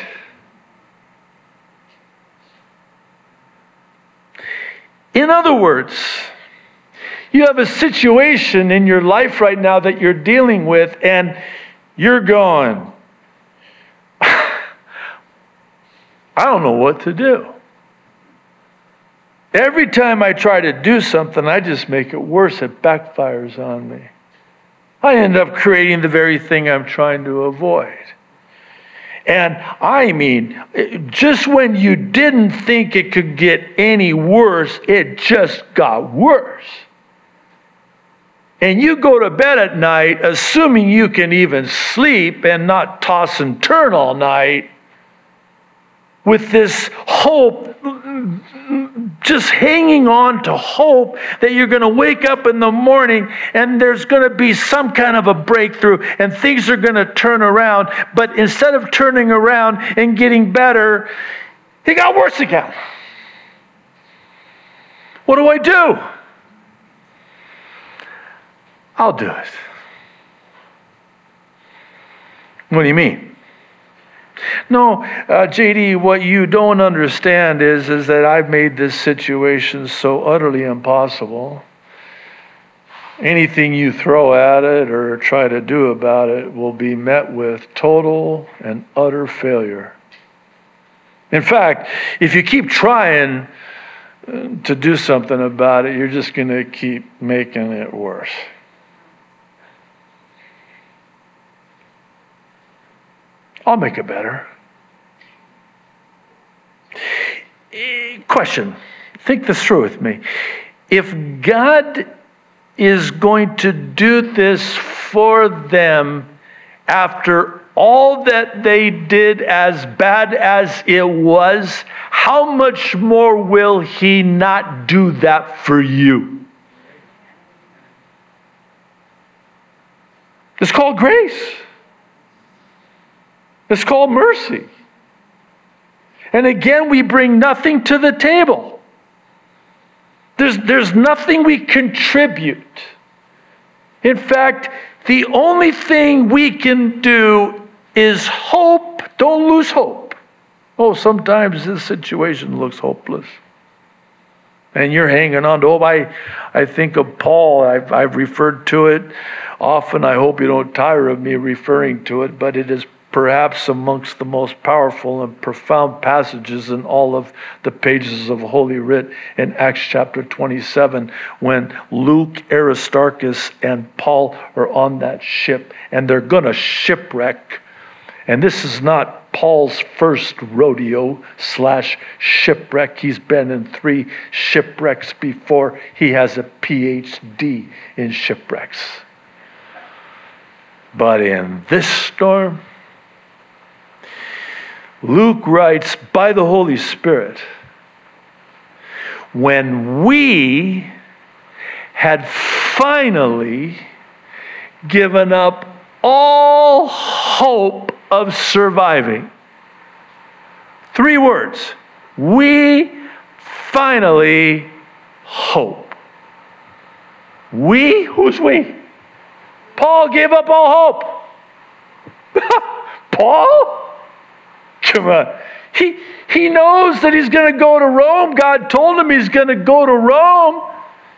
In other words, you have a situation in your life right now that you're dealing with, and you're going, I don't know what to do. Every time I try to do something, I just make it worse. It backfires on me. I end up creating the very thing I'm trying to avoid. And I mean, just when you didn't think it could get any worse, it just got worse. And you go to bed at night assuming you can even sleep and not toss and turn all night with this hope, just hanging on to hope that you're going to wake up in the morning and there's going to be some kind of a breakthrough and things are going to turn around. But instead of turning around and getting better, it got worse again. What do I do? I'll do it. What do you mean? No, JD, what you don't understand is that I've made this situation so utterly impossible. Anything you throw at it or try to do about it will be met with total and utter failure. In fact, if you keep trying to do something about it, you're just going to keep making it worse. I'll make it better. Question. Think this through with me. If God is going to do this for them after all that they did, as bad as it was, how much more will He not do that for you? It's called grace. It's called mercy. And again, we bring nothing to the table. There's nothing we contribute. In fact, the only thing we can do is hope. Don't lose hope. Oh, sometimes this situation looks hopeless. And you're hanging on to hope. I think of Paul. I've referred to it often. I hope you don't tire of me referring to it, but it is perhaps amongst the most powerful and profound passages in all of the pages of Holy Writ in Acts chapter 27, when Luke, Aristarchus, and Paul are on that ship, and they're going to shipwreck. And this is not Paul's first rodeo / shipwreck. He's been in 3 shipwrecks before. He has a PhD in shipwrecks. But in this storm, Luke writes by the Holy Spirit, when we had finally given up all hope of surviving. 3 words. We finally hope. We? Who's we? Paul gave up all hope. Paul? Come on. He knows that he's going to go to Rome. God told him he's going to go to Rome.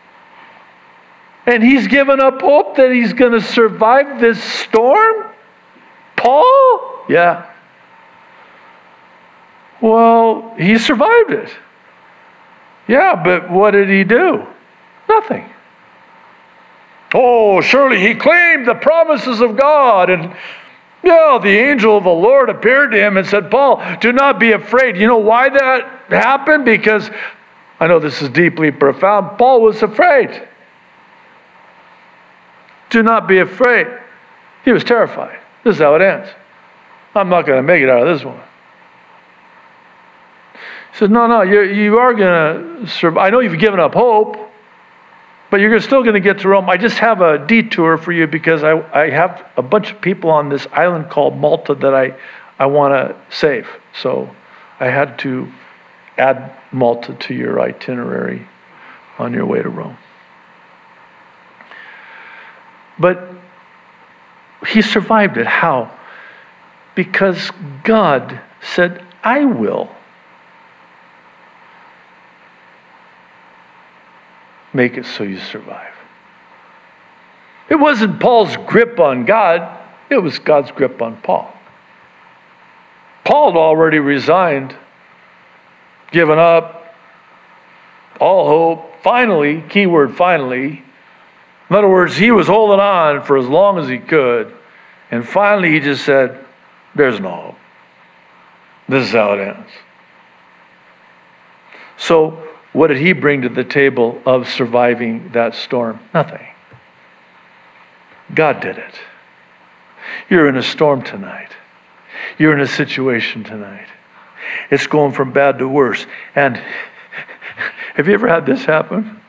And he's given up hope that he's going to survive this storm? Paul? Yeah. Well, he survived it. Yeah, but what did he do? Nothing. Oh, surely he claimed the promises of God, and yeah, the angel of the Lord appeared to him and said, Paul, do not be afraid. You know why that happened? Because, I know this is deeply profound, Paul was afraid. Do not be afraid. He was terrified. This is how it ends. I'm not going to make it out of this one. He said, no, you are going to survive. I know you've given up hope. But you're still going to get to Rome. I just have a detour for you because I have a bunch of people on this island called Malta that I want to save. So I had to add Malta to your itinerary on your way to Rome. But he survived it. How? Because God said, I will make it so you survive. It wasn't Paul's grip on God. It was God's grip on Paul. Paul had already resigned, given up, all hope. Finally, keyword finally. In other words, he was holding on for as long as he could. And finally, he just said, there's no hope. This is how it ends. So, what did he bring to the table of surviving that storm? Nothing. God did it. You're in a storm tonight. You're in a situation tonight. It's going from bad to worse. And have you ever had this happen?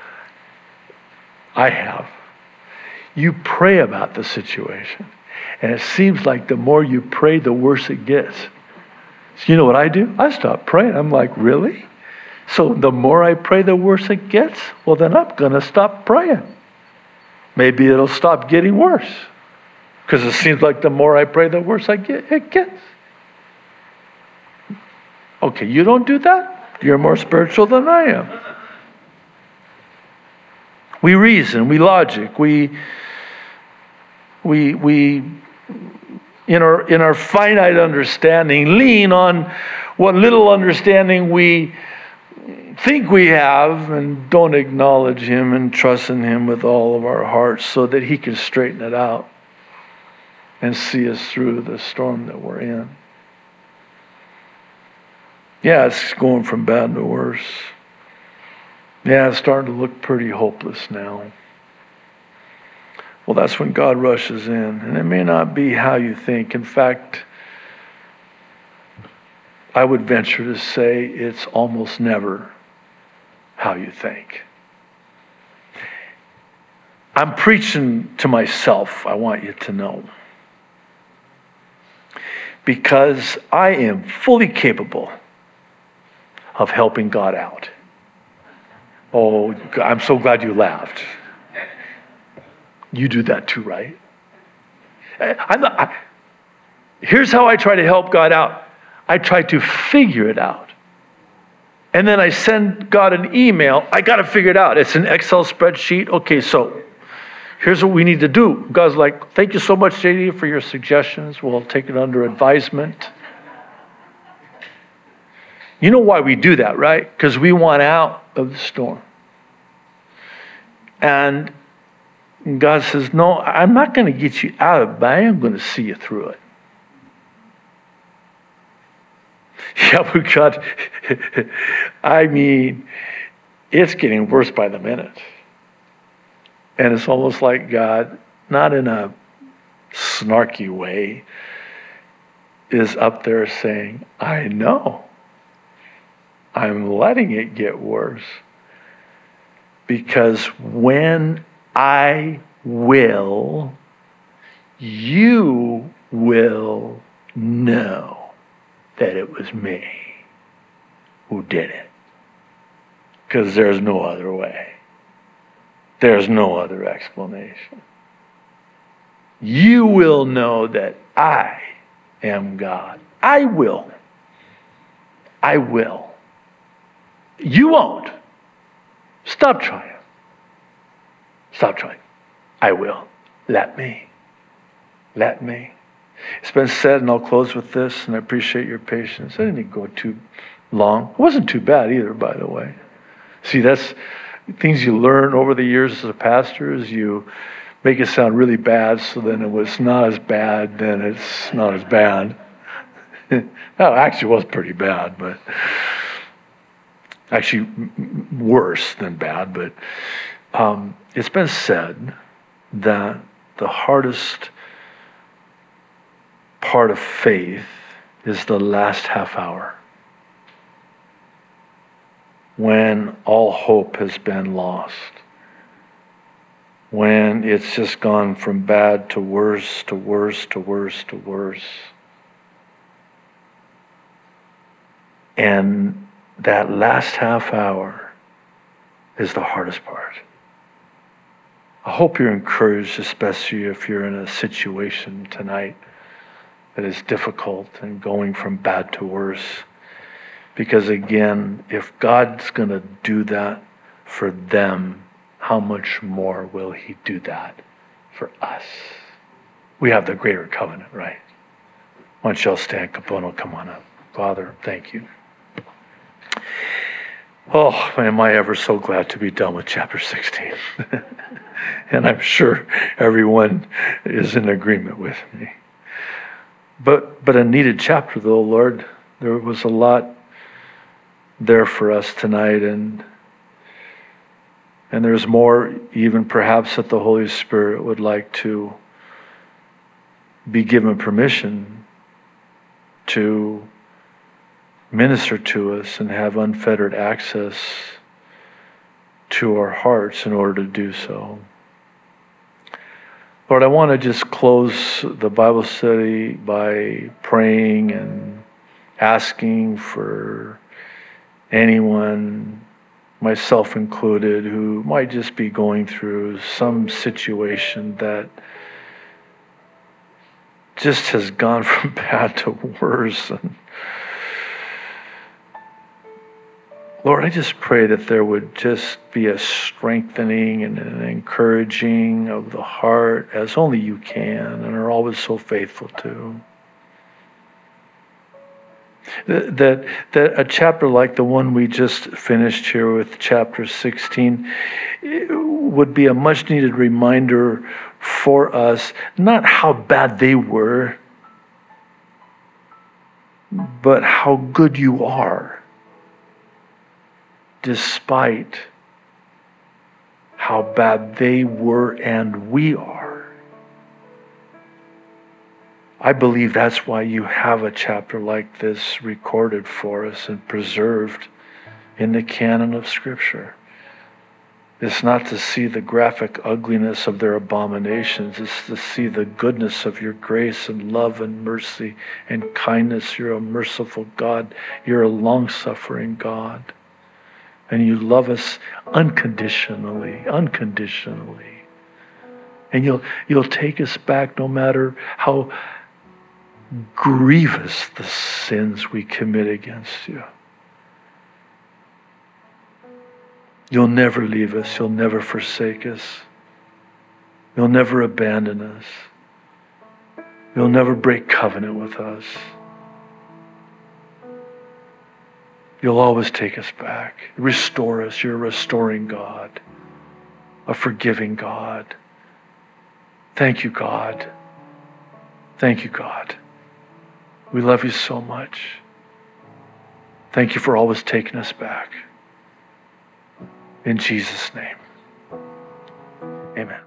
I have. You pray about the situation, and it seems like the more you pray, the worse it gets. So you know what I do? I stop praying. I'm like, really? So the more I pray, the worse it gets? Well, then I'm going to stop praying. Maybe it'll stop getting worse. Because it seems like the more I pray, the worse it gets. Okay, you don't do that? You're more spiritual than I am. We reason, we logic, we in our finite understanding lean on what little understanding we think we have and don't acknowledge him and trust in him with all of our hearts so that he can straighten it out and see us through the storm that we're in. Yeah, it's going from bad to worse. Yeah, it's starting to look pretty hopeless now. Well, that's when God rushes in. And it may not be how you think. In fact, I would venture to say it's almost never how you think. I'm preaching to myself, I want you to know. Because I am fully capable of helping God out. Oh, I'm so glad you laughed. You do that too, right? Here's how I try to help God out. I try to figure it out. And then I send God an email. I got to figure it out. It's an Excel spreadsheet. Okay, so here's what we need to do. God's like, thank you so much, JD, for your suggestions. We'll take it under advisement. You know why we do that, right? Because we want out of the storm. And God says, no, I'm not going to get you out of it, but I am going to see you through it. Yeah, but God, I mean, it's getting worse by the minute. And it's almost like God, not in a snarky way, is up there saying, I know. I'm letting it get worse. Because when I will, you will know that it was me who did it. Because there's no other way. There's no other explanation. You will know that I am God. I will. I will. You won't. Stop trying. Stop trying. I will. Let me. Let me. It's been said, and I'll close with this, and I appreciate your patience. I didn't go too long. It wasn't too bad either, by the way. See, that's things you learn over the years as a pastor is you make it sound really bad, so then it was not as bad, then it's not as bad. No, actually it was pretty bad, but actually worse than bad, but it's been said that the hardest part of faith is the last half hour when all hope has been lost. when it's just gone from bad to worse, to worse, to worse, to worse. And that last half hour is the hardest part. I hope you're encouraged, especially if you're in a situation tonight that is difficult and going from bad to worse. Because again, if God's going to do that for them, how much more will he do that for us? We have the greater covenant, right? Why don't y'all stand? Kapono, come on up. Father, thank you. Oh, am I ever so glad to be done with chapter 16. And I'm sure everyone is in agreement with me. But a needed chapter, though, Lord. There was a lot there for us tonight, and there's more even perhaps that the Holy Spirit would like to be given permission to minister to us and have unfettered access to our hearts in order to do so. Lord, I want to just close the Bible study by praying and asking for anyone, myself included, who might just be going through some situation that just has gone from bad to worse. And Lord, I just pray that there would just be a strengthening and an encouraging of the heart as only you can and are always so faithful to. That a chapter like the one we just finished here with chapter 16 would be a much needed reminder for us, not how bad they were, but how good you are, despite how bad they were and we are. I believe that's why you have a chapter like this recorded for us and preserved in the canon of Scripture. It's not to see the graphic ugliness of their abominations. It's to see the goodness of your grace and love and mercy and kindness. You're a merciful God. You're a long-suffering God. And you love us unconditionally. And you'll take us back no matter how grievous the sins we commit against you. You'll never leave us. You'll never forsake us. You'll never abandon us. You'll never break covenant with us. You'll always take us back. Restore us. You're a restoring God, a forgiving God. Thank you, God. Thank you, God. We love you so much. Thank you for always taking us back. In Jesus' name, amen.